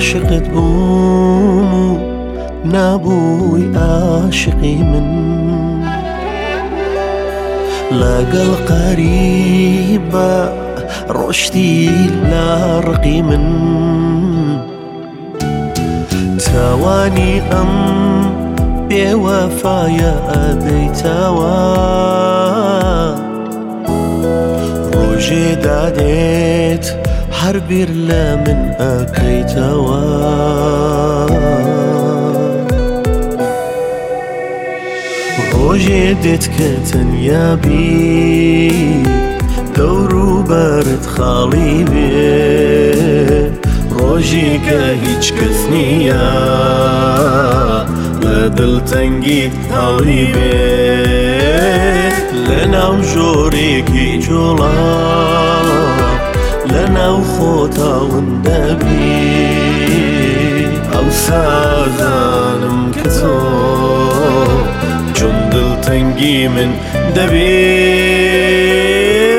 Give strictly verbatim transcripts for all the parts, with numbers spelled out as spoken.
عاشقت بوم و نابووی عاشقی من لەگەڵ قەریبە ڕۆشتی لاڕقی من تاوانی ئەم بێوەفایە ئەدەیتەوە ڕۆژێ دادێت هەر بیر لە من ئەکەیتەوە ڕۆژێ دێت کە تەنیابی دەور و بەرت خاڵی بێ ڕۆژی کە هیچ کەس نییە لە دڵتەنگیت هەڵی بێ لە ناو ژۆرێکی جوڵا لە ناو خۆتاون دەبی ئەو سازانم کە تۆ چون دڵتەنگی من دەبی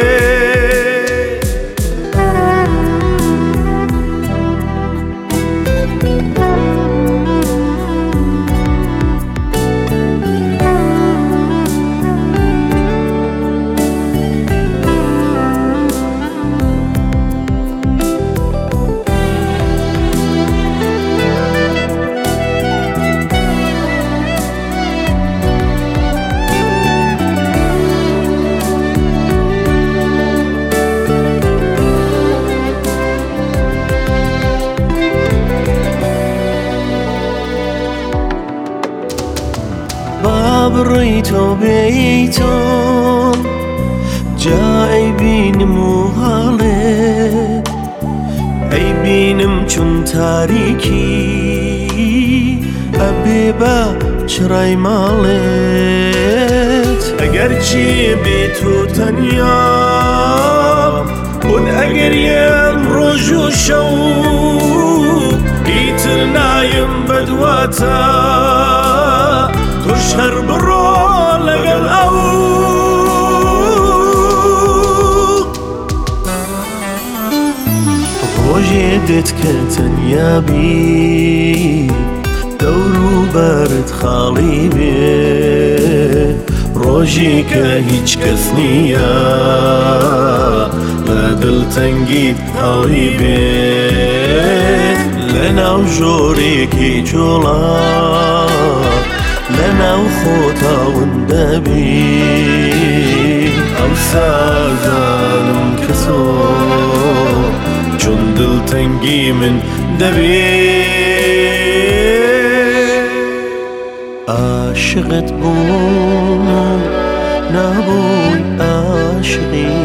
بڕی تۆ بێیتۆم جا ئەیبینم و هەڵێ ئەیبینم چون تاریکی ئەبێ بە چڕای ماڵێت ئەگەر چی بێت و تەنیا بۆن ئەگەریەم ڕۆژ و شەو ئیتر نایم بەدواتە توش هەر بڕۆ لەگەڵ ئەو ڕۆژێ دێت کە تەنیابی دەور و بەرت خاڵی بێ ڕۆژی کە هیچ کەس نییە لە دڵتەنگیت هەڵی بێ لە ناو ژۆرێکی جوڵا لە ناو خۆتاون دەبی ئەو سازانم کە تۆ چون دڵتەنگی من دەبی عاشقت بووم و نابووی عاشقی